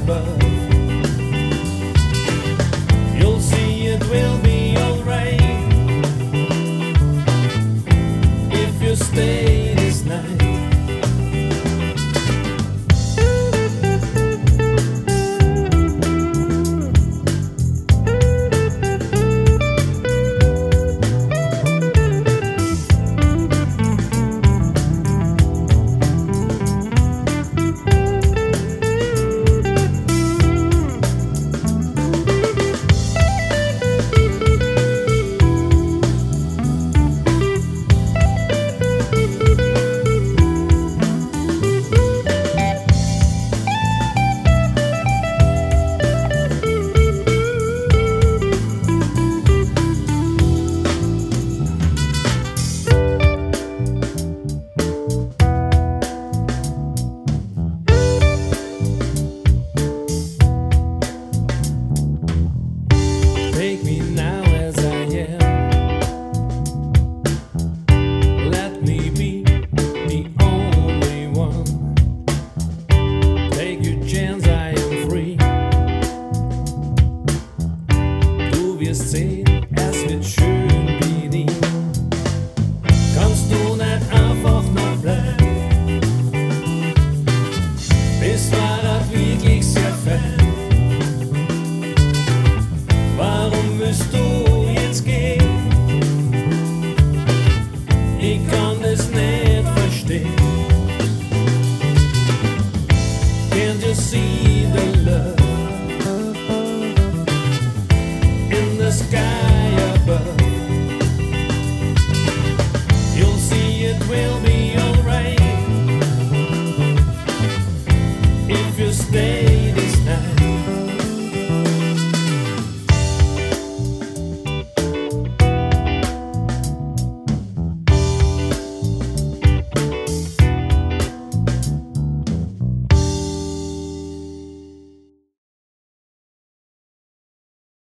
above. You'll see it will be alright if you stay this night. Take me now as I am. Let me be the only one. Take your chance, I am free. Du wirst sehen, es wird schön wie nie. Kannst du nicht einfach noch bleiben? Bist war wirklich sehr fern. Warum willst du jetzt gehen? Ich kann das nicht verstehen. Can't you see the love in the sky above? You'll see it will be